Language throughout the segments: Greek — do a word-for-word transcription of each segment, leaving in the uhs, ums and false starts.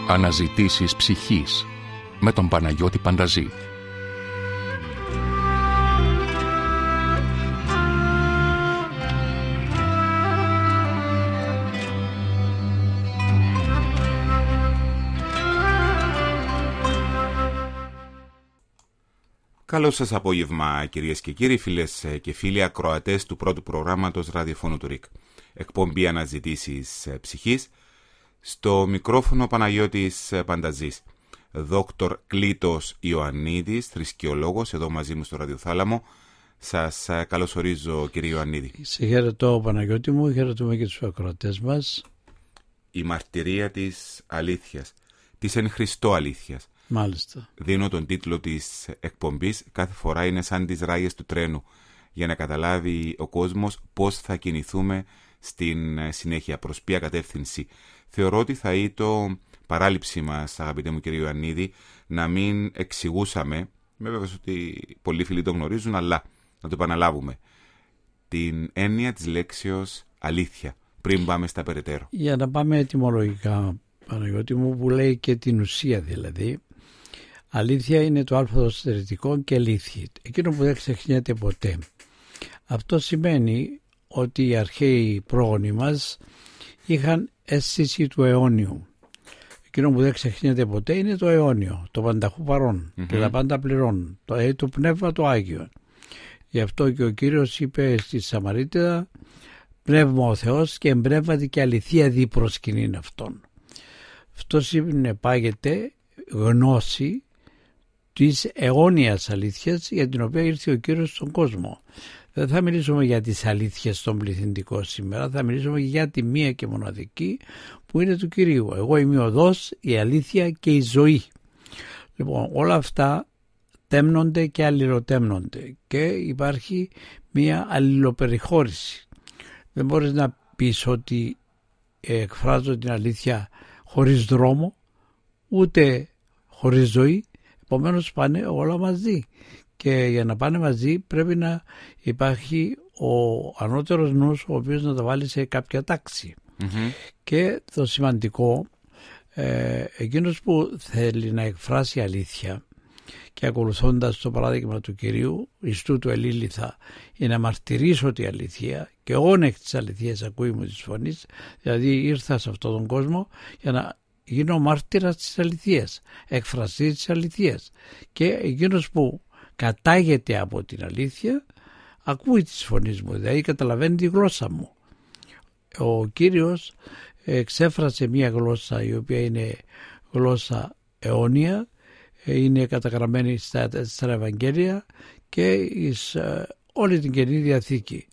Αναζητήσεις ψυχής με τον Παναγιώτη Πανταζή. Καλό σας απόγευμα, κυρίες και κύριοι, φίλες και φίλοι ακροατές του πρώτου προγράμματος ραδιοφώνου του ΡΙΚ. Εκπομπή Αναζητήσεις ψυχής. Στο μικρόφωνο Παναγιώτης Πανταζής. Δόκτωρ Κλήτος Ιωαννίδης, θρησκεολόγος, εδώ μαζί μου στο ραδιοθάλαμο. Σας καλωσορίζω, κύριε Ιωαννίδη. Σε χαιρετώ, Παναγιώτη μου, χαιρετούμε και τους ακροατές μας. Η μαρτυρία της αλήθειας, της εν Χριστώ αλήθειας. Μάλιστα. Δίνω τον τίτλο της εκπομπής, κάθε φορά είναι σαν τις ράγες του τρένου, για να καταλάβει ο κόσμος πώς θα κινηθούμε στην συνέχεια, προς ποια κατεύθυνση. Θεωρώ ότι θα ήταν παράληψη μας, αγαπητέ μου κύριε Ιωαννίδη, να μην εξηγούσαμε, με βέβαιος ότι πολλοί φίλοι το γνωρίζουν, αλλά να το επαναλάβουμε, την έννοια της λέξεως αλήθεια, πριν πάμε στα περαιτέρω. Για να πάμε ετυμολογικά, Παναγιώτη μου, που λέει και την ουσία δηλαδή. Αλήθεια είναι το άλφα στερετικό και λύθη, εκείνο που δεν ξεχνιέται ποτέ. Αυτό σημαίνει ότι οι αρχαίοι πρόγονοι μας είχαν αίσθηση του αιώνιου. Εκείνο που δεν ξεχνιέται ποτέ είναι το αιώνιο, το πανταχού παρόν mm-hmm. και τα πάντα πληρών, το, το πνεύμα το Άγιο. Γι' αυτό και ο Κύριος είπε στη Σαμαρίτιδα, πνεύμα ο Θεός και εμπνεύματι και αληθεία δι προσκυνήν αυτόν. Αυτό συνεπάγεται γνώση της αιώνιας αλήθειας για την οποία ήρθε ο Κύριος στον κόσμο. Δεν θα μιλήσουμε για τις αλήθειες στον πληθυντικό σήμερα, θα μιλήσουμε για τη μία και μοναδική που είναι του Κυρίου. Εγώ είμαι η οδός, η αλήθεια και η ζωή. Λοιπόν, όλα αυτά τέμνονται και αλληλοτέμνονται και υπάρχει μία αλληλοπεριχώρηση. Δεν μπορείς να πεις ότι εκφράζω την αλήθεια χωρίς δρόμο, ούτε χωρίς ζωή. Επομένως πάνε όλα μαζί και για να πάνε μαζί πρέπει να υπάρχει ο ανώτερος νους ο οποίος να τα βάλει σε κάποια τάξη. Mm-hmm. Και το σημαντικό, ε, εκείνος που θέλει να εκφράσει αλήθεια και ακολουθώντας το παράδειγμα του Κυρίου, εις τούτου ελήλυθα, είναι να μαρτυρήσω τη αλήθεια και όν εκ της αληθείας ακούει μου της φωνής, δηλαδή ήρθα σε αυτόν τον κόσμο για να γίνω μάρτυρας της αληθείας, εκφραστής της αληθείας, και εκείνος που κατάγεται από την αλήθεια ακούει τις φωνές μου, δηλαδή καταλαβαίνει τη γλώσσα μου. Ο Κύριος εξέφρασε μια γλώσσα η οποία είναι γλώσσα αιώνια, είναι καταγραμμένη στα, στα Ευαγγέλια και εις ε, όλη την Καινή Διαθήκη.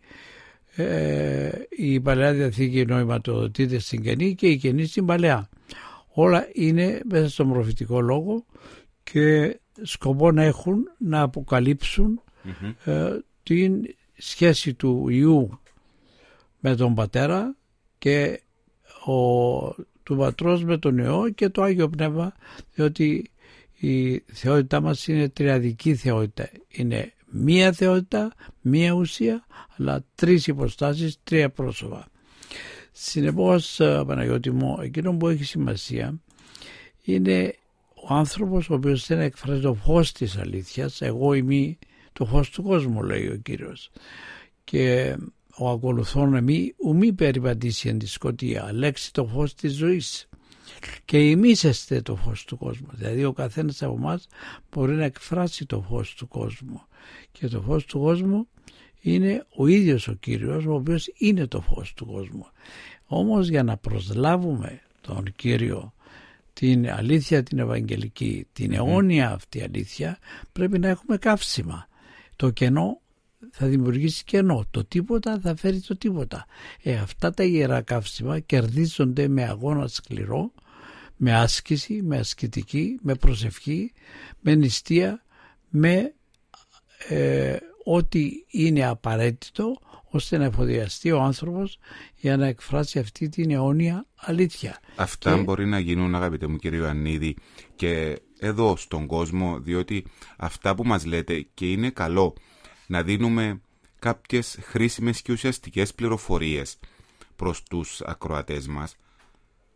Ε, η Παλαιά Διαθήκη νοηματοδοτείται στην Καινή και η Καινή στην Παλαιά. Όλα είναι μέσα στον προφητικό λόγο και σκοπό να έχουν να αποκαλύψουν mm-hmm. ε, την σχέση του Υιού με τον Πατέρα και ο, του Πατρός με τον Υιό και το Άγιο Πνεύμα, διότι η θεότητά μας είναι τριαδική θεότητα. Είναι μία θεότητα, μία ουσία, αλλά τρεις υποστάσεις, τρία πρόσωπα. Συνεπώς, Παναγιώτη μου, εκείνο που έχει σημασία είναι ο άνθρωπος ο οποίος θέλει να εκφράζει το φως της αλήθειας. Εγώ είμαι το φως του κόσμου, λέει ο Κύριος, και ο ακολουθών εμεί ουμή περιπατήσει εν τη σκοτία, λέξει το φως της ζωής, και ημίσεστε το φως του κόσμου. Δηλαδή ο καθένας από εμάς μπορεί να εκφράσει το φως του κόσμου, και το φως του κόσμου είναι ο ίδιος ο Κύριος, ο οποίος είναι το φως του κόσμου. Όμως για να προσλάβουμε τον Κύριο, την αλήθεια την Ευαγγελική, την αιώνια αυτή αλήθεια, πρέπει να έχουμε καύσιμα. Το κενό θα δημιουργήσει κενό, το τίποτα θα φέρει το τίποτα. Ε, αυτά τα ιερά καύσιμα κερδίζονται με αγώνα σκληρό, με άσκηση, με ασκητική, με προσευχή, με νηστεία, με ε, ό,τι είναι απαραίτητο ώστε να εφοδιαστεί ο άνθρωπος για να εκφράσει αυτή την αιώνια αλήθεια. Αυτά και... μπορεί να γίνουν, αγαπητέ μου κύριε Ιωαννίδη, και εδώ στον κόσμο, διότι αυτά που μας λέτε, και είναι καλό να δίνουμε κάποιες χρήσιμες και ουσιαστικές πληροφορίες προς τους ακροατές μας,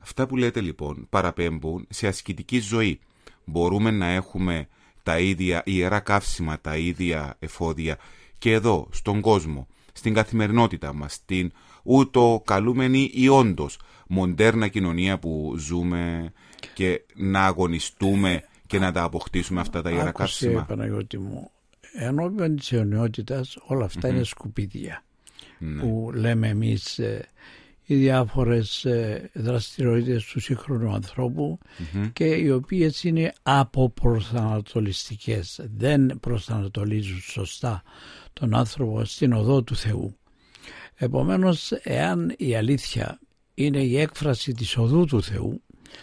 Αυτά που λέτε λοιπόν παραπέμπουν σε ασκητική ζωή. Μπορούμε να έχουμε τα ίδια ιερά καύσιμα, τα ίδια εφόδια και εδώ, στον κόσμο, στην καθημερινότητα μας, στην ούτω καλούμενη ή όντως μοντέρνα κοινωνία που ζούμε, και να αγωνιστούμε και να τα αποκτήσουμε αυτά τα ιερά καύσιμα. Άκουσε, Παναγιώτη μου, ενώπιον της αιωνιότητας όλα αυτά mm-hmm. είναι σκουπίδια, ναι. που λέμε εμείς ε, οι διάφορες ε, δραστηριότητες του σύγχρονου ανθρώπου mm-hmm. και οι οποίες είναι αποπροσανατολιστικές, δεν προσανατολίζουν σωστά τον άνθρωπο στην οδό του Θεού. Επομένως, εάν η αλήθεια είναι η έκφραση της οδού του Θεού,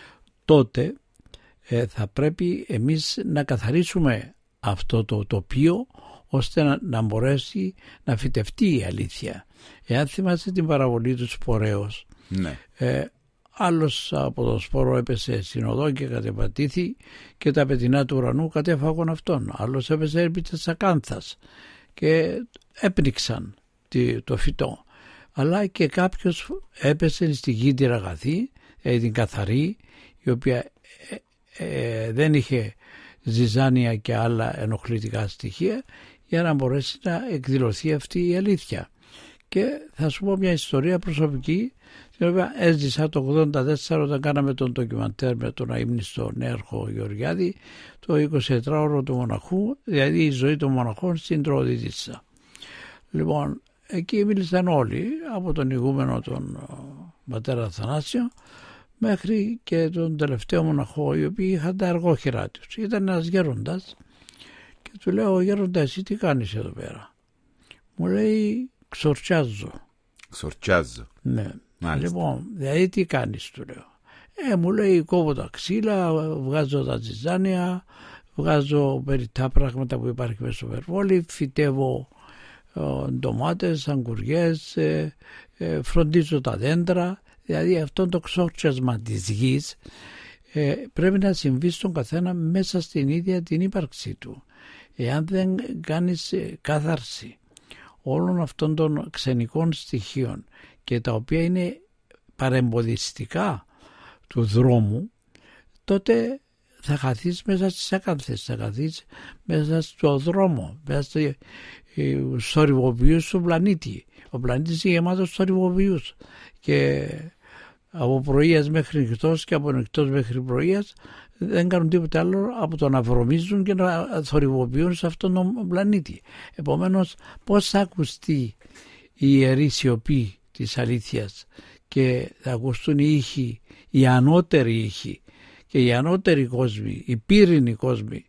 τότε ε, θα πρέπει εμείς να καθαρίσουμε αυτό το τοπίο, ώστε να, να μπορέσει να φυτευτεί η αλήθεια. Εάν θυμάστε την παραβολή του σπορέως, ναι. ε, άλλος από το σπόρο έπεσε στην οδό και κατεπατήθη και τα πετεινά του ουρανού κατέφαγαν αυτόν. Άλλος έπεσε επί της ακάνθας και έπνιξαν το φυτό. Αλλά και κάποιος έπεσε στη γη την αγαθή, ε, την καθαρή, η οποία ε, ε, δεν είχε ζυζάνια και άλλα ενοχλητικά στοιχεία, για να μπορέσει να εκδηλωθεί αυτή η αλήθεια. Και θα σου πω μια ιστορία προσωπική, την οποία έζησα το ογδόντα τέσσερα όταν κάναμε τον ντοκιμαντέρ με τον αείμνηστο Νέαρχο Γεωργιάδη, το εικοσιτετράωρο του μοναχού, δηλαδή η ζωή των μοναχών στην Τροοδίτισσα. Λοιπόν, εκεί μίλησαν όλοι, από τον ηγούμενο τον πατέρα Αθανάσιο μέχρι και τον τελευταίο μοναχό, οι οποίοι είχαν τα αργόχειρά τους. Ήταν ένας γέροντας και του λέω: «Γέροντα, εσύ τι κάνεις εδώ πέρα?» Μου λέει: «Ξορτσάζω». Ξορτσάζω. Ναι. Μάλιστα. Λοιπόν, δηλαδή τι κάνεις, του λέω. Ε, μου λέει: «Κόβω τα ξύλα, βγάζω τα τζιζάνια, βγάζω περιττά πράγματα που υπάρχει μέσα στο περβόλι, φυτεύω ε, ντομάτες, αγκουριές, ε, ε, φροντίζω τα δέντρα». Δηλαδή αυτό το ξόρτσασμα της γης ε, πρέπει να συμβεί στον καθένα μέσα στην ίδια την ύπαρξή του. Εάν δεν κάνεις ε, κάθαρση όλων αυτών των ξενικών στοιχείων, και τα οποία είναι παρεμποδιστικά του δρόμου, τότε θα χαθείς μέσα στις ακάνθες, θα χαθείς μέσα στο δρόμο, μέσα στους θορυβοποιούς του πλανήτη. Ο πλανήτης είναι γεμάτος θορυβοποιούς και από πρωίας μέχρι νυχτός και από νυχτός μέχρι πρωίας δεν κάνουν τίποτα άλλο από το να βρωμίζουν και να θορυβοποιούν σε αυτόν τον πλανήτη. Επομένως, πώς θα ακουστεί η ιερή σιωπή της αλήθειας και θα ακουστούν οι ήχοι, οι ανώτεροι ήχοι και οι ανώτεροι κόσμοι, οι πύρινοι κόσμοι.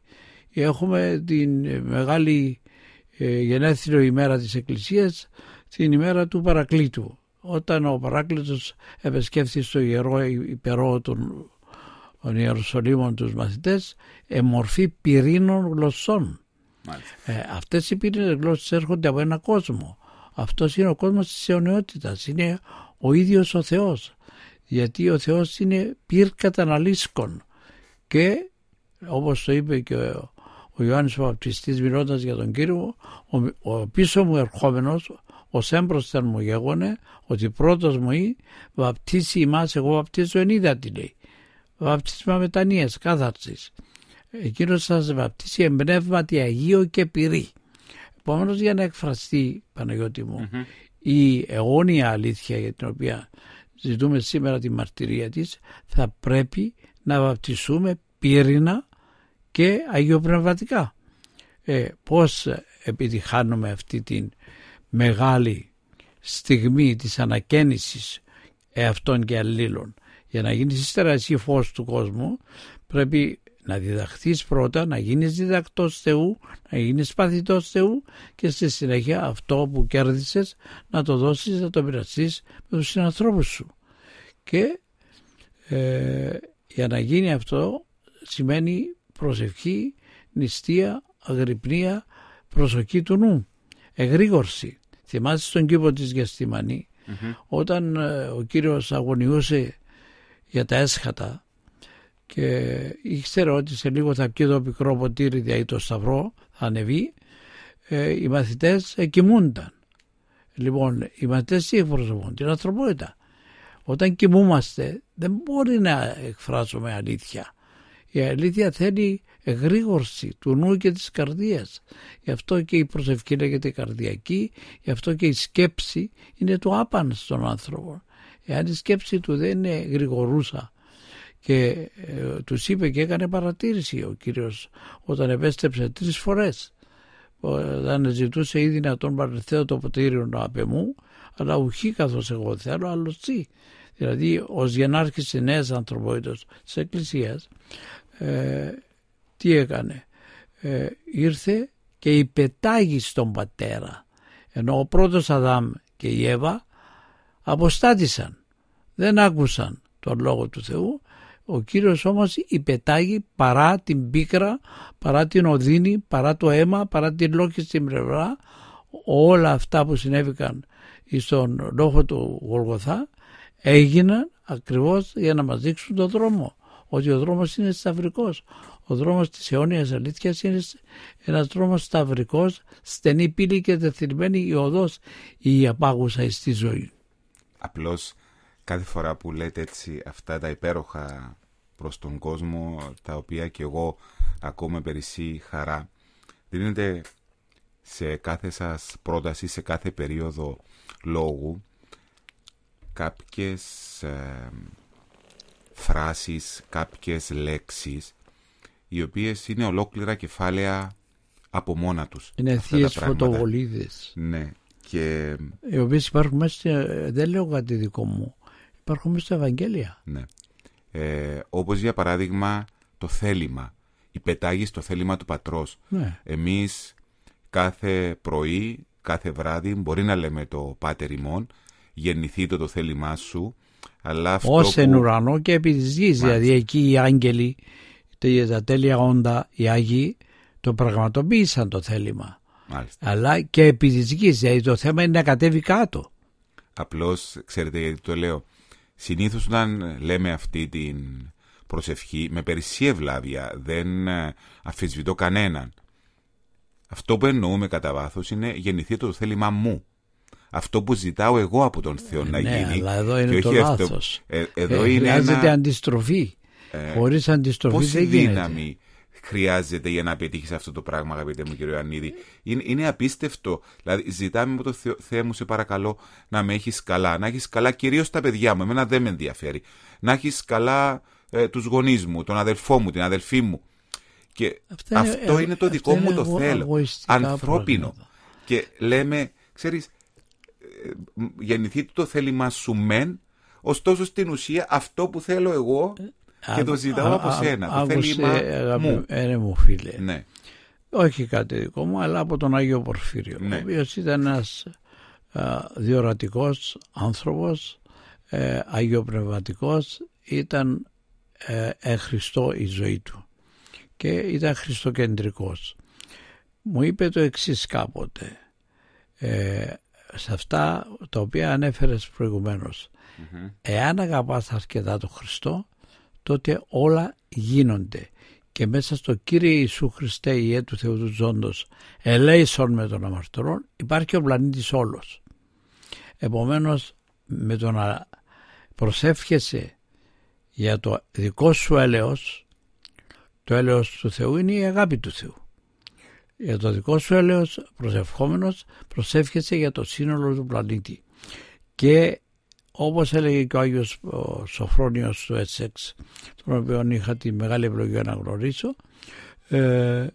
Έχουμε την μεγάλη ε, γενέθλιο ημέρα της Εκκλησίας, την ημέρα του Παρακλήτου, όταν ο Παράκλητος επισκέφθη στο ιερό υπερό των, των Ιερουσαλήμων τους μαθητές, εμορφή πυρήνων γλωσσών. Ε, αυτές οι πυρήνες γλώσσες έρχονται από ένα κόσμο. Αυτός είναι ο κόσμος της αιωνιότητας, είναι ο ίδιος ο Θεός, γιατί ο Θεός είναι πυρ καταναλύσκων. Και όπως το είπε και ο, ο Ιωάννης ο Βαπτιστής μιλώντας για τον Κύριο, ο, ο πίσω μου ερχόμενος, ως έμπροσθεν μου γέγονε, ότι πρώτος μου ή βαπτίσει ημάς, εγώ βαπτίζω εν ύδατι, λέει. Βαπτίσμα μετανοίας, κάθαρσης. Εκείνος σας βαπτίσει εν πνεύματι Αγίο και πυρή. Επομένως, για να εκφραστεί, Παναγιώτη μου, mm-hmm. η αιώνια αλήθεια για την οποία ζητούμε σήμερα τη μαρτυρία της, θα πρέπει να βαπτιστούμε πύρινα και αγιοπνευματικά. Ε, πώς επιτυχάνουμε αυτή την μεγάλη στιγμή της ανακαίνησης εαυτών και αλλήλων? Για να γίνεις ύστερα εσύ φως του κόσμου, πρέπει να διδαχθείς πρώτα, να γίνεις διδακτός Θεού, να γίνεις παθητός Θεού και στη συνέχεια αυτό που κέρδισες να το δώσεις, να το μοιραστείς με τους συνανθρώπους σου. Και ε, για να γίνει αυτό σημαίνει προσευχή, νηστεία, αγρυπνία, προσοχή του νου, εγρήγορση. Θυμάσαι στον κήπο της Γεστημανή, mm-hmm. όταν ε, ο Κύριος αγωνιούσε για τα έσχατα και ήξερε ότι σε λίγο θα πιει το πικρό ποτήρι, δηλαδή το σταυρό, θα ανεβεί, ε, οι μαθητές κοιμούνταν. Λοιπόν, οι μαθητές τι εκπροσωπούν? Την ανθρωπότητα. Όταν κοιμούμαστε δεν μπορεί να εκφράσουμε αλήθεια. Η αλήθεια θέλει εγρήγορση του νου και της καρδίας. Γι' αυτό και η προσευχή λέγεται καρδιακή, γι' αυτό και η σκέψη είναι το άπαν στον άνθρωπο. Εάν η σκέψη του δεν είναι γρηγορούσα, και ε, τους είπε και έκανε παρατήρηση ο Κύριος όταν επέστρεψε τρεις φορές. Όταν ζητούσε ή δυνατόν παρελθέω το ποτήριο να απ' εμού, αλλά ουχή καθώς εγώ θέλω, άλλο τι. Δηλαδή ως γενάρχης της νέας ανθρωπότητας της Εκκλησίας, ε, τι έκανε. Ε, ήρθε και υπετάγει στον πατέρα. Ενώ ο πρώτος Αδάμ και η Εύα αποστάτησαν. Δεν άκουσαν τον λόγο του Θεού. Ο Κύριος όμως υπετάγει παρά την πίκρα, παρά την οδύνη, παρά το αίμα, παρά την λόγη στην πλευρά, όλα αυτά που συνέβηκαν στον λόγο του Γολγοθά έγιναν ακριβώς για να μας δείξουν τον δρόμο. Ότι ο δρόμος είναι σταυρικός. Ο δρόμος της αιώνιας αλήθειας είναι ένας δρόμος σταυρικός, στενή πύλη και τεθυρμένη η οδός, η απάγουσα στη ζωή. Απλώς κάθε φορά που λέτε έτσι αυτά τα υπέροχα προς τον κόσμο, τα οποία και εγώ ακούω με περισσή χαρά, δίνετε σε κάθε σας πρόταση, σε κάθε περίοδο λόγου, κάποιες ε, φράσεις, κάποιες λέξεις, οι οποίες είναι ολόκληρα κεφάλαια από μόνα τους. Είναι θείες φωτοβολίδες. Ναι. Και... οι οποίες υπάρχουν μέσα, δεν λέω κάτι δικό μου, υπάρχουν μέσα στα Ευαγγέλια. Ναι. Ε, όπως για παράδειγμα το θέλημα. Υπετάγεις το θέλημα του πατρός. Ναι. Εμείς κάθε πρωί, κάθε βράδυ μπορεί να λέμε το Πάτερ ημών, γεννηθείτε το θέλημά σου, αλλά αυτό ως που... εν ουρανό και επί της γης. Δηλαδή εκεί οι άγγελοι, τα τέλεια όντα, οι Άγιοι το πραγματοποίησαν το θέλημα. Μάλιστα. Αλλά και επί της γης, δηλαδή το θέμα είναι να κατέβει κάτω. Απλώς, ξέρετε γιατί το λέω, συνήθως όταν λέμε αυτή την προσευχή με περισσή ευλάβεια, δεν αμφισβητώ κανέναν. Αυτό που εννοούμε κατά βάθος είναι γεννηθεί το θέλημά μου. Αυτό που ζητάω εγώ από τον Θεό ε, να ναι, γίνει. Αλλά εδώ είναι το λάθος. Ε, εδώ ε, είναι χρειάζεται ένα... αντιστροφή. Ε, Χωρίς αντιστροφή πόση δεν γίνεται. δύναμη χρειάζεται για να πετύχεις αυτό το πράγμα, αγαπητέ μου κύριο Ιωαννίδη. Είναι, είναι απίστευτο. Δηλαδή, ζητάμε από το Θεό, Θεέ μου, σε παρακαλώ, να με έχεις καλά. Να έχεις καλά κυρίως τα παιδιά μου. Εμένα δεν με ενδιαφέρει. Να έχεις καλά ε, τους γονείς μου, τον αδελφό μου, την αδελφή μου. Και αυτά αυτό είναι, είναι το δικό είναι μου το θέλω. Ανθρώπινο. Πράγματα. Και λέμε, ξέρεις, γεννηθεί το θέλημα σου μεν, ωστόσο στην ουσία αυτό που θέλω εγώ και το ζητάω α, από α, σένα. Α, το θέλημα μου. Ένα μου φίλε. Ναι. Όχι κάτι δικό μου, αλλά από τον Άγιο Πορφύριο. Ναι. Ο οποίος ήταν ένας α, διορατικός άνθρωπος, ε, αγιοπνευματικός, ήταν ε, ε, Χριστό η ζωή του και ήταν χριστοκεντρικός. Μου είπε το εξής κάποτε, ε, σε αυτά τα οποία ανέφερες προηγουμένως. Mm-hmm. Εάν αγαπάς αρκετά τον Χριστό, τότε όλα γίνονται. Και μέσα στο Κύριε Ιησού Χριστέ, Ιε του Θεού του Ζώντος, ελέησον με τον αμαρτωρών, υπάρχει ο πλανήτης όλος. Επομένως, με το να προσεύχεσαι για το δικό σου έλεος, το έλεος του Θεού είναι η αγάπη του Θεού. Για το δικό σου έλεος προσευχόμενος προσεύχεσαι για το σύνολο του πλανήτη. Και όπως έλεγε και ο Άγιος ο Σοφρόνιος του Έσεξ, τον οποίο είχα τη μεγάλη ευλογία να γνωρίσω, ε,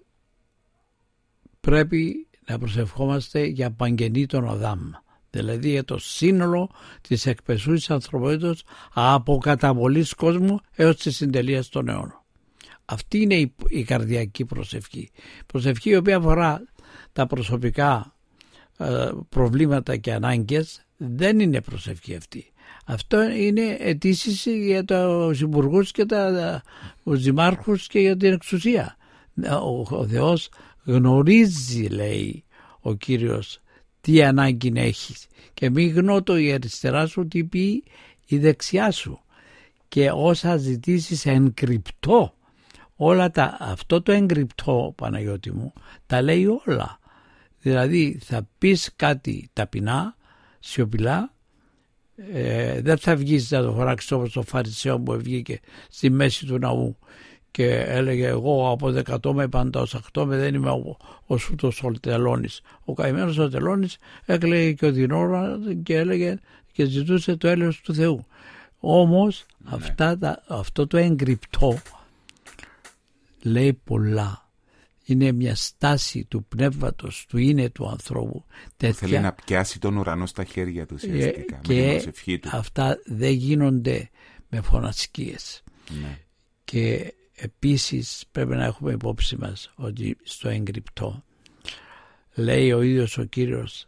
πρέπει να προσευχόμαστε για παγγενή τον Αδάμ, δηλαδή για το σύνολο της εκπεσούης ανθρωπότητας από καταβολής κόσμου έως τη συντελεία των αιώνων. Αυτή είναι η, η καρδιακή προσευχή. Προσευχή η οποία αφορά τα προσωπικά ε, προβλήματα και ανάγκες, δεν είναι προσευχή αυτή. Αυτό είναι αιτήσεις για τους υπουργούς και τα, τους δημάρχους και για την εξουσία. Ο, ο Θεός γνωρίζει, λέει ο Κύριος, τι ανάγκη έχεις, και μη γνώτο η αριστερά σου τι πει η δεξιά σου, και όσα ζητήσεις εν κρυπτό. Όλα τα, αυτό το εγκρυπτό, Παναγιώτη μου, τα λέει όλα. Δηλαδή θα πεις κάτι ταπεινά, σιωπηλά, Ε, δεν θα βγεις να το φοράξεις όπως το Φαρισαίο που βγήκε στη μέση του ναού και έλεγε εγώ από δεκατό πάντα ως ακτώ δεν είμαι ο, ο σούτος ο τελώνης. Ο καημένος ο τελώνης έκλαιγε και ο Δινόρα και έλεγε και ζητούσε το έλεος του Θεού. Όμως ναι. αυτά τα, αυτό το εγκρυπτό λέει πολλά. Είναι μια στάση του πνεύματος, του είναι του ανθρώπου. Τέτοια... Θέλει να πιάσει τον ουρανό στα χέρια του ουσιαστικά. Και με την του. Αυτά δεν γίνονται με φωνασκίες. Ναι. Και επίσης πρέπει να έχουμε υπόψη μας ότι στο εγκρυπτό λέει ο ίδιος ο Κύριος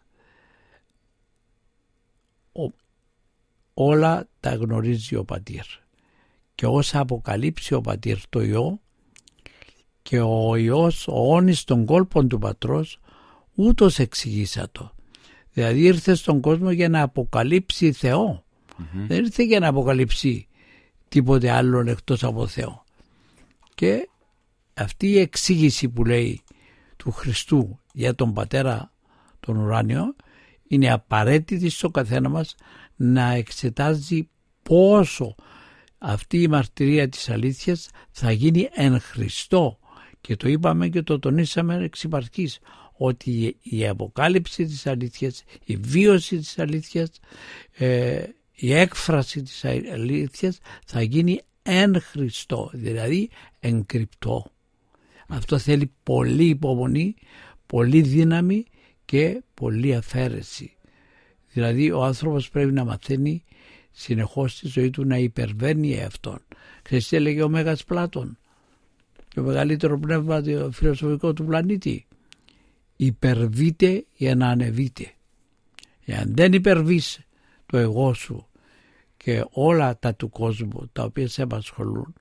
ο, όλα τα γνωρίζει ο Πατήρ και όσα αποκαλύψει ο Πατήρ το Υιό και ο Υιός ο όνης των κόλπων του Πατρός ούτως εξηγήσατο. Δηλαδή ήρθε στον κόσμο για να αποκαλύψει Θεό. Mm-hmm. Δεν ήρθε για να αποκαλύψει τίποτε άλλο εκτός από Θεό. Και αυτή η εξήγηση που λέει του Χριστού για τον Πατέρα τον ουράνιο είναι απαραίτητη στο καθένα μας να εξετάζει πόσο αυτή η μαρτυρία της αλήθειας θα γίνει εν Χριστώ. Και το είπαμε και το τονίσαμε εξ υπαρχής ότι η αποκάλυψη της αλήθειας, η βίωση της αλήθειας, ε, η έκφραση της αλήθειας θα γίνει εν Χριστώ, δηλαδή εν κρυπτό. Αυτό θέλει πολύ υπομονή, πολύ δύναμη και πολύ αφαίρεση. Δηλαδή ο άνθρωπος πρέπει να μαθαίνει συνεχώς στη ζωή του να υπερβαίνει εαυτόν. Ξέρεις τι έλεγε ο Μέγας Πλάτων, το μεγαλύτερο πνεύμα το φιλοσοφικό του πλανήτη? Υπερβείτε για να ανεβείτε. Εάν δεν υπερβείς το εγώ σου και όλα τα του κόσμου τα οποία σε απασχολούν,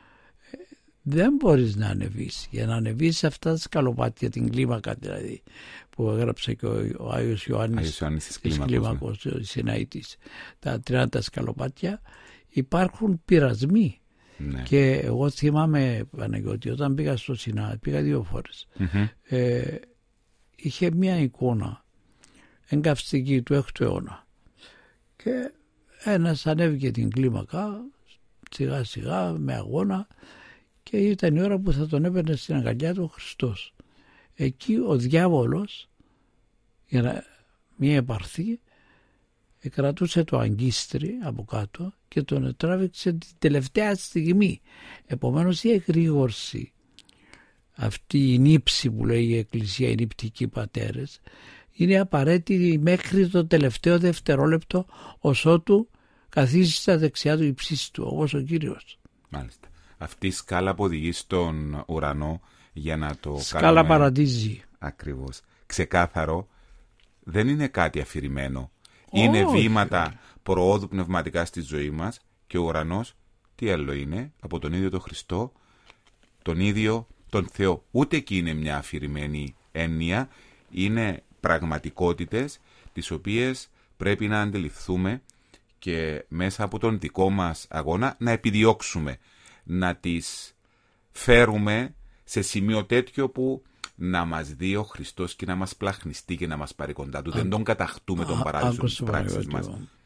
δεν μπορείς να ανεβείς. Για να ανεβείς σε αυτά τα σκαλοπάτια, την κλίμακα δηλαδή που έγραψε και ο, ο Άγιος Ιωάννης της κλίμακος, ο Σιναήτης, τα τριάντα σκαλοπάτια, υπάρχουν πειρασμοί. Ναι. Και εγώ θυμάμαι, Παναγιώτη, όταν πήγα στο Σινά, πήγα δύο φορές, mm-hmm. ε, είχε μια εικόνα εγκαυστική του έκτου αιώνα και ένας ανέβηκε την κλίμακα σιγά σιγά με αγώνα και ήταν η ώρα που θα τον έπαιρνε στην αγκαλιά του ο Χριστός. Εκεί ο διάβολος για να μία επαρθεί κρατούσε το αγκίστρι από κάτω και τον τράβηξε την τελευταία στιγμή. Επομένως η εγρήγορση, αυτή η νύψη που λέει η Εκκλησία, οι νηπτικοί πατέρες, είναι απαραίτητη μέχρι το τελευταίο δευτερόλεπτο ως ότου καθίσει στα δεξιά του υψίστου, όπως ο Κύριος. Μάλιστα. Αυτή η σκάλα που οδηγεί στον ουρανό για να το σκάλα κάνουμε... παραδείζει. Ακριβώς. Ξεκάθαρο, δεν είναι κάτι αφηρημένο. Είναι Όχι. βήματα προόδου πνευματικά στη ζωή μας και ο ουρανός τι άλλο είναι? Από τον ίδιο τον Χριστό, τον ίδιο τον Θεό. Ούτε εκεί είναι μια αφηρημένη έννοια, είναι πραγματικότητες τις οποίες πρέπει να αντιληφθούμε και μέσα από τον δικό μας αγώνα να επιδιώξουμε, να τις φέρουμε σε σημείο τέτοιο που να μας δει ο Χριστός και να μας πλαχνιστεί και να μας πάρει κοντά του. Α, δεν τον καταχτούμε τον παράδεισο της πράξης μας.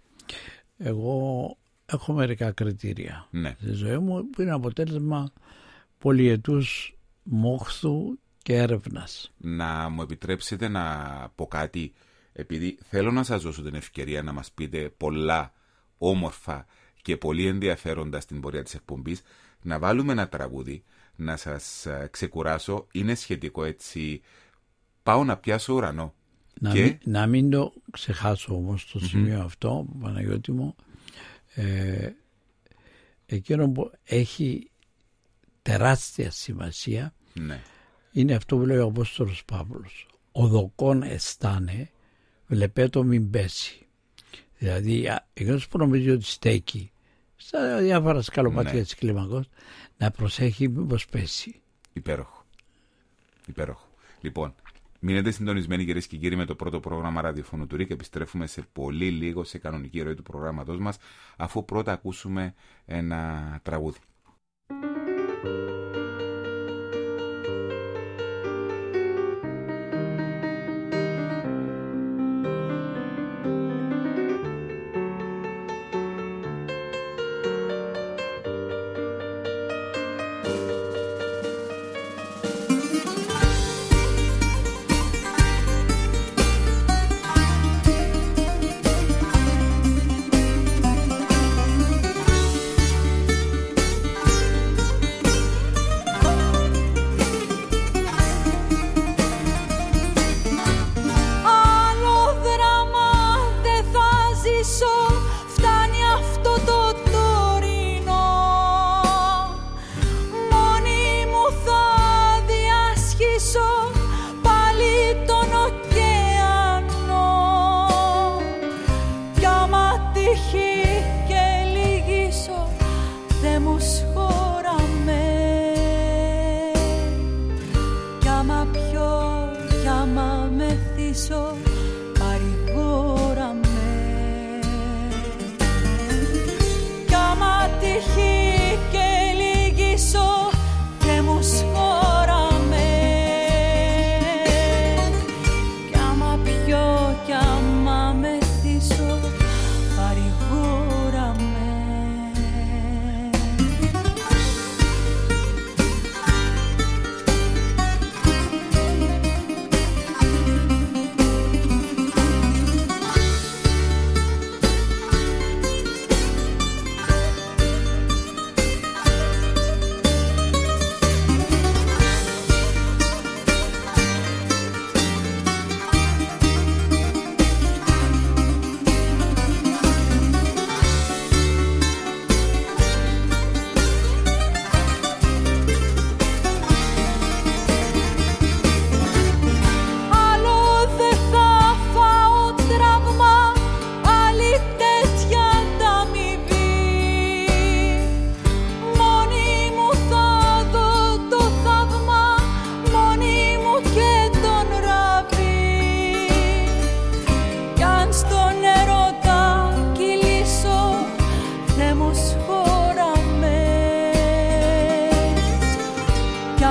Εγώ έχω μερικά κριτήρια ναι. στη ζωή μου που είναι αποτέλεσμα πολυετούς μόχθου και έρευνας. Να μου επιτρέψετε να πω κάτι, επειδή θέλω να σας δώσω την ευκαιρία να μας πείτε πολλά όμορφα και πολύ ενδιαφέροντα στην πορεία της εκπομπής, να βάλουμε ένα τραγούδι, να σας ξεκουράσω. Είναι σχετικό έτσι, πάω να πιάσω ουρανό. Να, και... μην, να μην το ξεχάσω όμως το σημείο mm-hmm. αυτό, Παναγιώτη μου, ε, εκείνο που έχει τεράστια σημασία ναι. είναι αυτό που λέει ο Απόστολος Παύλος. Ο δοκόν αισθάνε, βλεπέτο μην πέσει. Δηλαδή, εκείνος που νομίζει ότι στέκει στα διάφορα σκαλοπάτια ναι. της κλίμακος, να προσέχει μήπως πέσει. Υπέροχο. Υπέροχο. Λοιπόν, μείνετε συντονισμένοι κυρίες και κύριοι με το πρώτο πρόγραμμα ραδιοφώνου του ΡΙΚ. Επιστρέφουμε σε πολύ λίγο σε κανονική ροή του προγράμματός μας, αφού πρώτα ακούσουμε ένα τραγούδι.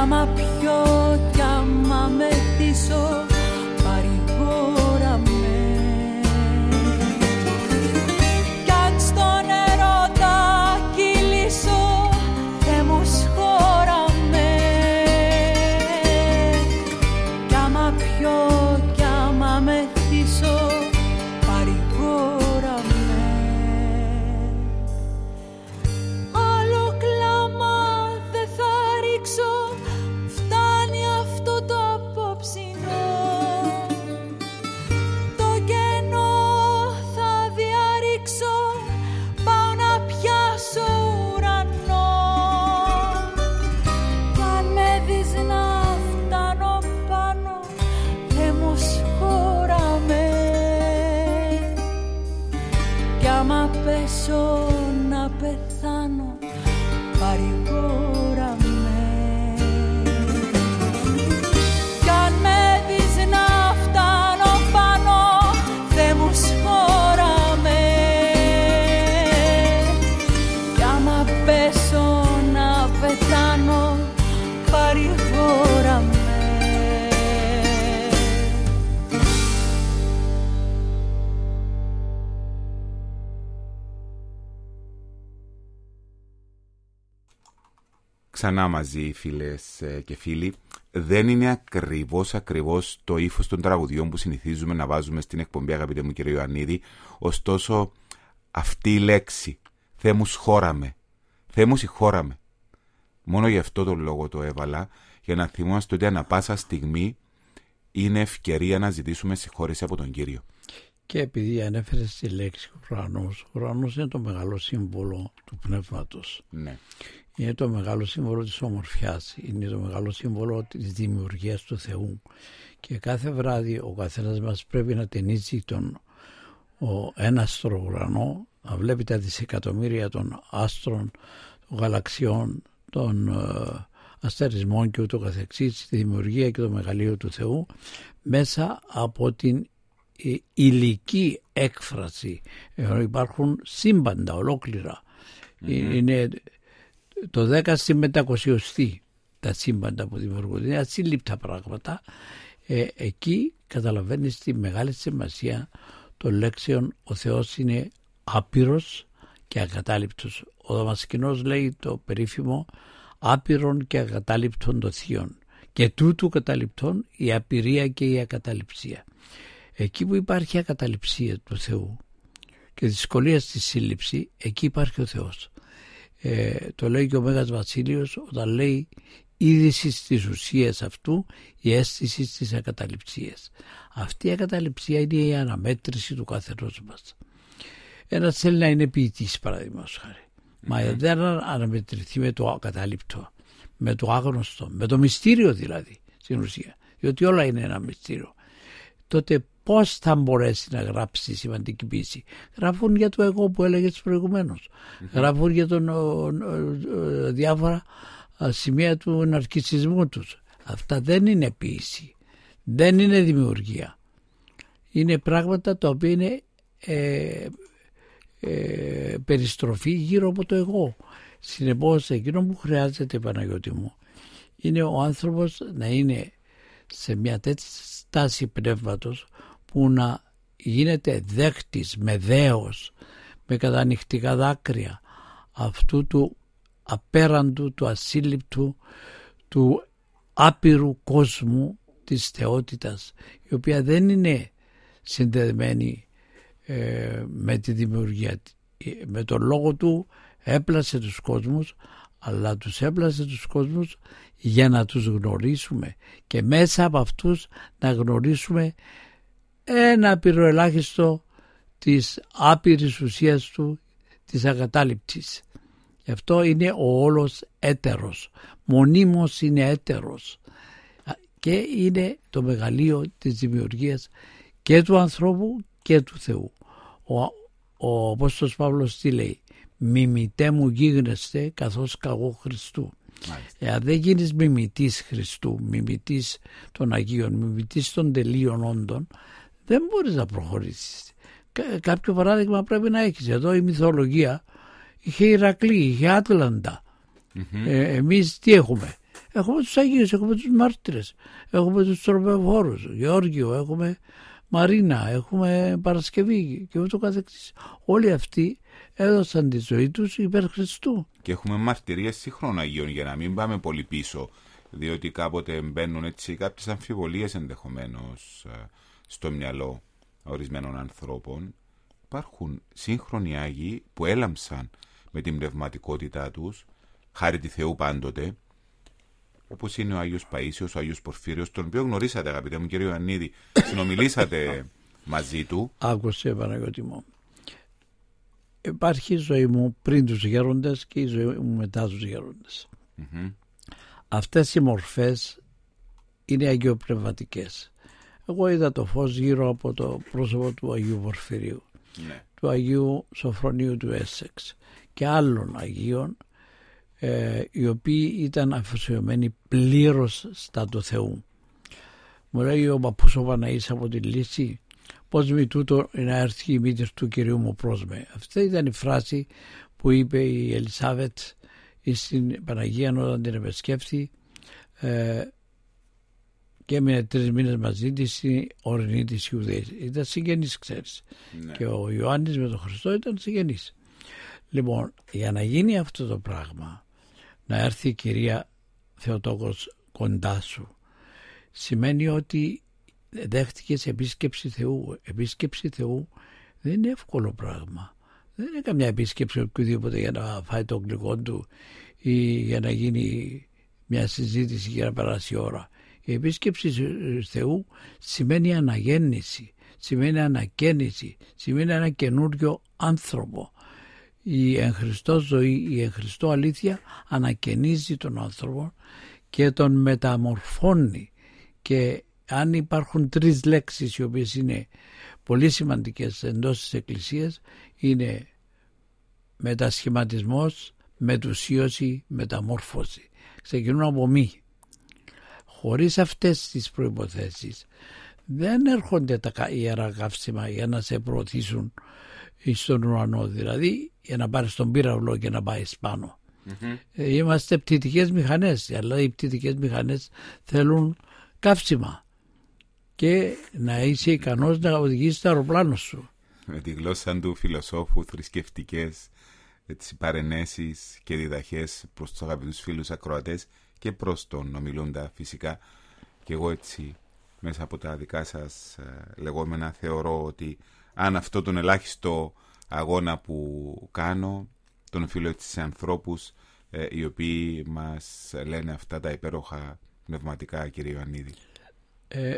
άμα πιω κι άμα μεθύσω, παρηγόρα με. Κι αν στον ερώτα κυλήσω, Θεέ μου σχώρα με. Κι άμα πιω κι άμα μεθύσω, παρηγόρα με. Άλλο κλάμα δεν θα ρίξω, φτάνει αυτό το απόψινο. Το κενό θα διαρρήξω, πάω να πιάσω ουρανό. Κι αν με δεις να φτάνω πάνω, Θεέ μου σχώρα με. Κι άμα πέσω να πεθάνω, παρηγόρα με. Κι αν με δεις να φτάνω πάνω, Θεέ μου σχώρα με. Κι άμα πέσω να πεθάνω, παρηγόρα με. Ξανά μαζί, φίλες και φίλοι. Δεν είναι ακριβώς ακριβώς το ύφος των τραγουδιών που συνηθίζουμε να βάζουμε στην εκπομπή, αγαπητέ μου κύριε Ιωαννίδη. Ωστόσο, αυτή η λέξη, Θεέ μου σχώραμε, Θεέ μου συγχώραμε, μόνο γι' αυτό τον λόγο το έβαλα, για να θυμόμαστε ότι ανά πάσα στιγμή είναι ευκαιρία να ζητήσουμε συγχώρεση από τον Κύριο. Και επειδή ανέφερες τη λέξη ουρανός, ο ουρανός είναι το μεγάλο σύμβολο του πνεύματος. Ναι. Είναι το μεγάλο σύμβολο της ομορφιάς, είναι το μεγάλο σύμβολο της δημιουργίας του Θεού. Και κάθε βράδυ ο καθένας μας πρέπει να ταινίζει τον ο έναστρο ουρανό, να βλέπει τα δισεκατομμύρια των άστρων, των γαλαξιών, των ε, αστερισμών και ούτω καθεξής, τη δημιουργία και το μεγαλείο του Θεού, μέσα από την ε, υλική έκφραση. Ε, υπάρχουν σύμπαντα ολόκληρα. Mm-hmm. Είναι το δέκα στη μετακοσιωστή τα σύμπαντα που δημιουργούνται. Είναι ασύλληπτα πράγματα. Ε, εκεί καταλαβαίνεις τη μεγάλη σημασία των λέξεων «Ο Θεός είναι άπειρος και ακατάληπτος». Ο Δαμασκηνός λέει το περίφημο «άπειρον και ακατάληπτον το θείον» και τούτου καταληπτών η απειρία και η ακαταληψία. Εκεί που υπάρχει ακαταληψία του Θεού και δυσκολία στη σύλληψη, εκεί υπάρχει ο Θεός. Ε, το λέει και ο Μέγας Βασίλειος όταν λέει είδηση της ουσίας αυτού, η αίσθηση της ακαταληψίας. Αυτή η ακαταληψία είναι η αναμέτρηση του καθενός μας. Ένας θέλει να είναι ποιητής, παραδείγματος χάρη. Mm-hmm. Μα δεν αναμετρηθεί με το ακατάληπτο, με το άγνωστο, με το μυστήριο δηλαδή στην ουσία, διότι όλα είναι ένα μυστήριο. Τότε πώς θα μπορέσει να γράψει σημαντική ποίηση? Γράφουν για το εγώ που έλεγες προηγουμένως. Mm-hmm. Γράφουν για τον ο, ο, ο, διάφορα σημεία του ναρκισσισμού τους. Αυτά δεν είναι ποίηση. Δεν είναι δημιουργία. Είναι πράγματα τα οποία είναι ε, ε, περιστροφή γύρω από το εγώ. Συνεπώς εκείνο που χρειάζεται, Παναγιώτη μου, είναι ο άνθρωπος να είναι σε μια τέτοια στάση πνεύματος που να γίνεται δέκτης με δέος, με κατανυχτικά δάκρυα αυτού του απέραντου, του ασύλληπτου, του άπειρου κόσμου της θεότητας, η οποία δεν είναι συνδεδεμένη ε, με τη δημιουργία. Με τον λόγο του έπλασε τους κόσμους, αλλά τους έπλασε τους κόσμους για να τους γνωρίσουμε και μέσα από αυτούς να γνωρίσουμε ένα απειροελάχιστο της άπειρης ουσίας του, της ακατάληπτης. Γι' αυτό είναι ο όλος έτερος, μονίμως είναι έτερος και είναι το μεγαλείο της δημιουργίας και του ανθρώπου και του Θεού. Ο, ο Απόστολος Παύλος τι λέει? «Μιμητέ μου γίγνεστε καθώς καγώ Χριστού». Εάν δεν γίνεις μιμητής Χριστού, μιμητής των Αγίων, μιμητής των τελείων όντων, δεν μπορείς να προχωρήσεις. Κα- κάποιο παράδειγμα πρέπει να έχεις. Εδώ η μυθολογία είχε Ηρακλή, είχε Άτλαντα. Mm-hmm. Ε, εμείς τι έχουμε? Έχουμε τους Αγίους, έχουμε τους μάρτυρες, έχουμε τους τροπεφόρους, Γεώργιο, έχουμε Μαρίνα, έχουμε Παρασκευή και ούτω καθεξής. Όλοι αυτοί έδωσαν τη ζωή τους υπέρ Χριστού. Και έχουμε μαρτυρίες σύγχρονων Αγίων, για να μην πάμε πολύ πίσω, διότι κάποτε μπαίνουν έτσι κάποιες αμφιβολίες ενδεχομένως στο μυαλό ορισμένων ανθρώπων. Υπάρχουν σύγχρονοι Άγιοι που έλαμψαν με την πνευματικότητά τους, χάρη τη Θεού πάντοτε, όπως είναι ο Άγιος Παΐσιος, ο Άγιος Πορφύριος, τον οποίο γνωρίσατε, αγαπητέ μου κύριε Ιωαννίδη, συνομιλήσατε μαζί του. Άκουσε, Παναγιώτη μου. Υπάρχει η ζωή μου πριν τους γέροντες και η ζωή μου μετά τους γέροντες. Mm-hmm. Αυτές οι μορφές είναι αγιοπνευματικές. Εγώ είδα το φως γύρω από το πρόσωπο του Αγίου Πορφυρίου, ναι. του Αγίου Σοφρονίου του Έσσεξ και άλλων Αγίων, ε, οι οποίοι ήταν αφοσιωμένοι πλήρως στα του Θεού. Μου λέει ο παππούς ο Παναής από τη Λύση, πώς μη τούτο να έρθει η μήτρη του Κυρίου μου προς με. Αυτή ήταν η φράση που είπε η Ελισάβετ στην Παναγία όταν την επισκέφθη, ε, και έμεινε τρεις μήνες μαζί της στην ορεινή της Ιουδαίας. Ήταν συγγενής, ξέρεις. Ναι. Και ο Ιωάννης με τον Χριστό ήταν συγγενής. Λοιπόν, για να γίνει αυτό το πράγμα, να έρθει η Κυρία Θεοτόκος κοντά σου, σημαίνει ότι δέχτηκες επίσκεψη Θεού. Επίσκεψη Θεού δεν είναι εύκολο πράγμα. Δεν είναι καμιά επίσκεψη οποιοδήποτε για να φάει το γλυκό του ή για να γίνει μια συζήτηση για να περάσει η ώρα. Η επίσκεψη Θεού σημαίνει αναγέννηση, σημαίνει ανακαίνιση, σημαίνει ένα καινούριο άνθρωπο. Η εν Χριστώ ζωή, η εν Χριστώ αλήθεια ανακαινίζει τον άνθρωπο και τον μεταμορφώνει. Και αν υπάρχουν τρεις λέξεις οι οποίες είναι πολύ σημαντικές εντός της Εκκλησίας, είναι μετασχηματισμός, μετουσίωση, μεταμόρφωση. Ξεκινούν από μη. Χωρίς αυτές τις προϋποθέσεις δεν έρχονται τα ιερά καύσιμα για να σε προωθήσουν στον ουρανό, δηλαδή για να πάρεις τον πύραυλο και να πάει πάνω. Mm-hmm. Είμαστε πτυτικές μηχανές, αλλά οι πτυτικές μηχανές θέλουν καύσιμα και να είσαι ικανός να οδηγήσεις το αεροπλάνο σου. Με τη γλώσσα του φιλοσόφου, θρησκευτικές έτσι, παρενέσεις και διδαχές προς τους αγαπητούς φίλους ακροατές και προς τον ομιλούντα φυσικά. Και εγώ έτσι μέσα από τα δικά σας ε, λεγόμενα θεωρώ ότι αν αυτό τον ελάχιστο αγώνα που κάνω τον οφείλω έτσι σε ανθρώπους ε, οι οποίοι μας λένε αυτά τα υπέροχα πνευματικά, κύριε Ιωαννίδη. Ε,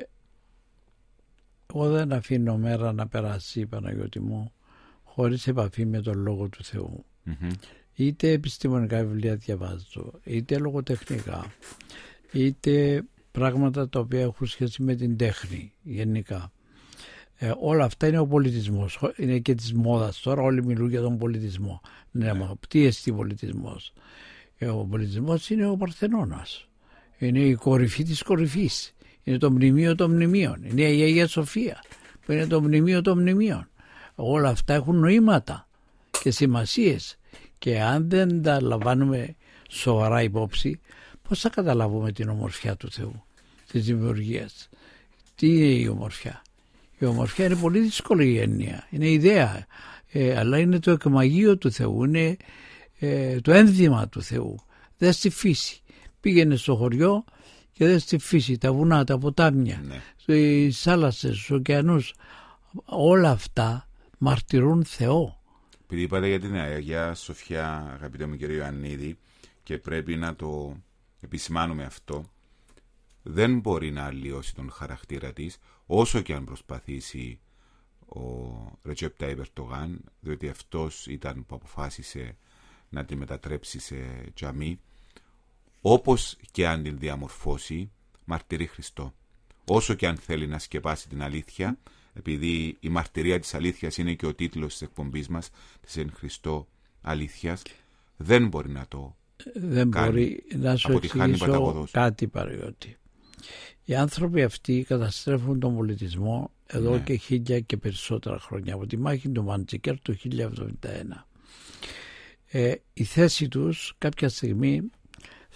εγώ δεν αφήνω μέρα να περάσει, Παναγιώτη μου, χωρίς επαφή με τον Λόγο του Θεού. Mm-hmm. Είτε επιστημονικά βιβλία διαβάζω, είτε λογοτεχνικά, είτε πράγματα τα οποία έχουν σχέση με την τέχνη γενικά. Ε, όλα αυτά είναι ο πολιτισμός, είναι και της μόδας. Τώρα όλοι μιλούν για τον πολιτισμό. Ναι, yeah. Μα τι εστί πολιτισμός? Ε, ο πολιτισμός είναι ο Παρθενώνας. Είναι η κορυφή της κορυφής. Είναι το μνημείο των μνημείων. Είναι η Αγία Σοφία που είναι το μνημείο των μνημείων. Όλα αυτά έχουν νοήματα και σημασίες. Και αν δεν τα λαμβάνουμε σοβαρά υπόψη, πώς θα καταλάβουμε την ομορφιά του Θεού, της δημιουργίας? Τι είναι η ομορφιά? Η ομορφιά είναι πολύ δύσκολη η έννοια, είναι ιδέα, ε, αλλά είναι το εκμαγείο του Θεού, είναι ε, το ένδυμα του Θεού. Δες τη φύση. Πήγαινε στο χωριό και δες τη φύση, τα βουνά, τα ποτάμια, ναι. οι θάλασσες, τους ωκεανούς, όλα αυτά μαρτυρούν Θεό. Επειδή είπατε για την Αγία Σοφιά, αγαπητέ μου κύριε Ιωαννίδη, και πρέπει να το επισημάνουμε αυτό, δεν μπορεί να αλλοιώσει τον χαρακτήρα της, όσο και αν προσπαθήσει ο Ρετζέπ Τάιπ Ερντογάν, διότι αυτός ήταν που αποφάσισε να τη μετατρέψει σε τζαμί. Όπως και αν την διαμορφώσει, μαρτυρεί Χριστό. Όσο και αν θέλει να σκεπάσει την αλήθεια, επειδή η μαρτυρία της αλήθειας είναι και ο τίτλος της εκπομπής μας, της εν Χριστώ αλήθειας, δεν μπορεί να το δεν κάνει. Μπορεί να σου εξηγήσω κάτι, Παναγιώτη. Οι άνθρωποι αυτοί καταστρέφουν τον πολιτισμό εδώ ναι. και χίλια και περισσότερα χρόνια, από τη μάχη του Μαντζικέρ του χίλια εβδομήντα ένα. Ε, η θέση τους κάποια στιγμή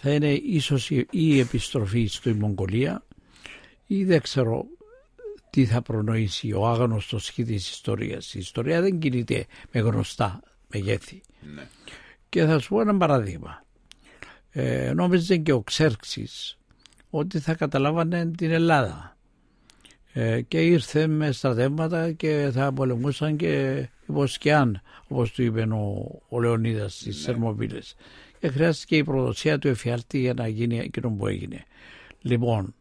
θα είναι ίσως η, η επιστροφή στη Μογγολία ή δεν ξέρω τι θα προνοήσει ο άγνωστος χ της ιστορίας. Η ιστορία δεν κινείται με γνωστά μεγέθη. Ναι. Και θα σου πω ένα παράδειγμα. Ε, νόμιζε και ο Ξέρξης ότι θα καταλάβανε την Ελλάδα ε, και ήρθε με στρατεύματα και θα πολεμούσαν και υποσκιάν, όπως του είπε ο, ο Λεωνίδας στις ναι. Θερμοπύλες, και χρειάστηκε η προδοσία του εφιάλτη για να γίνει εκείνο που έγινε. Λοιπόν,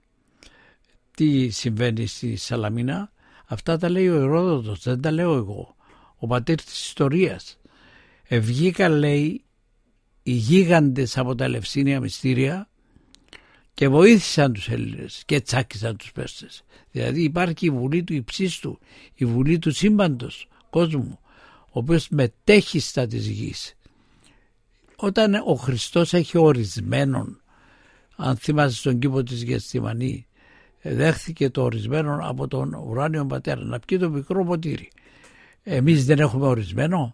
τι συμβαίνει στη Σαλαμίνα? Αυτά τα λέει ο Ηρόδοτος, δεν τα λέω εγώ, ο πατήρ της ιστορίας. Ευγήκαν, λέει, οι γίγαντες από τα Ελευσίνια μυστήρια και βοήθησαν τους Έλληνες και τσάκισαν τους Πέρσες. Δηλαδή υπάρχει η βουλή του υψίστου, η βουλή του σύμπαντος κόσμου, ο οποίος μετέχει στα της γης. Όταν ο Χριστός έχει ορισμένον, αν θυμάσαι στον κήπο της Γεστημανή, δέχθηκε το ορισμένο από τον ουράνιο πατέρα να πιει το μικρό ποτήρι. Εμείς δεν έχουμε ορισμένο?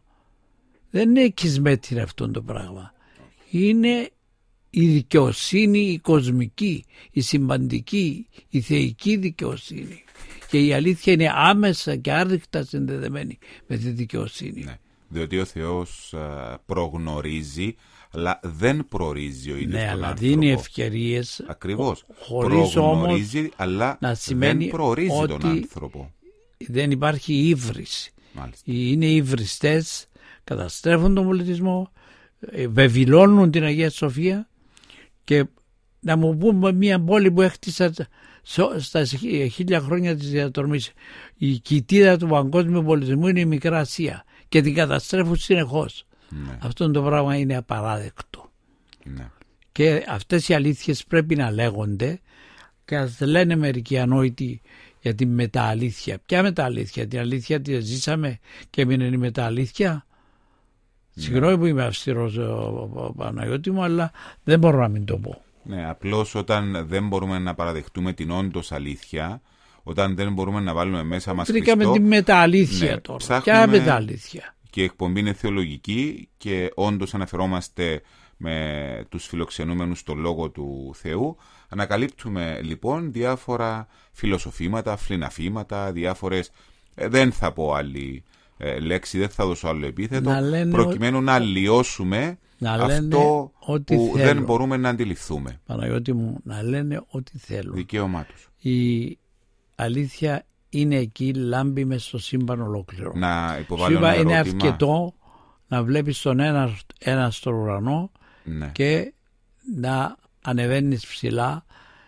Δεν είναι κισμέτην αυτό το πράγμα. Είναι η δικαιοσύνη η κοσμική, η συμπαντική, η θεϊκή δικαιοσύνη. Και η αλήθεια είναι άμεσα και άρρηκτα συνδεδεμένη με τη δικαιοσύνη. Ναι, διότι ο Θεός α, προγνωρίζει, αλλά δεν προορίζει ο ίδιος ναι, τον αλλά άνθρωπο. Δίνει ευκαιρίες. Ακριβώς. Χωρίς προγνωρίζει, όμως αλλά να σημαίνει δεν προορίζει ότι τον άνθρωπο. Δεν υπάρχει ύβριση. Μάλιστα. Είναι υβριστές, καταστρέφουν τον πολιτισμό, βεβηλώνουν την Αγία Σοφία. Και να μου πούμε μια πόλη που έχτισα στα χίλια χρόνια της διατορμής, η κοιτίδα του παγκόσμιου πολιτισμού είναι η Μικρά Ασία και την καταστρέφουν συνεχώς. Ναι. Αυτό το πράγμα είναι απαράδεκτο. Ναι. Και αυτές οι αλήθειες πρέπει να λέγονται, και ας λένε μερικοί ανόητοι για την μετααλήθεια. Ποια μετααλήθεια? Την αλήθεια τη ζήσαμε και έμεινε η μετααλήθεια? Ναι. Συγγνώμη που είμαι αυστηρός, Παναγιώτη μου, αλλά δεν μπορώ να μην το πω. Ναι, απλώς όταν δεν μπορούμε να παραδεχτούμε την όντως αλήθεια, όταν δεν μπορούμε να βάλουμε μέσα μας Χριστό... Βρήκαμε τη μετααλήθεια ναι, τώρα. Ποια μετααλήθεια? Και η εκπομπή είναι θεολογική και όντως αναφερόμαστε με τους φιλοξενούμενους στο Λόγο του Θεού. Ανακαλύπτουμε λοιπόν διάφορα φιλοσοφήματα, φλιναφήματα, διάφορες... Ε, δεν θα πω άλλη ε, λέξη, δεν θα δώσω άλλο επίθετο, να προκειμένου ο... να αλλοιώσουμε να αυτό που θέλουν. Δεν μπορούμε να αντιληφθούμε. Παναγιώτη μου, να λένε ό,τι θέλουν. Δικαίωμά τους. Η αλήθεια είναι εκεί, λάμπει μες στο σύμπαν ολόκληρο. Να υποβάλω ένα είναι ερώτημα. αρκετό να βλέπεις τον ένα, ένα στον ουρανό ναι. και να ανεβαίνεις ψηλά.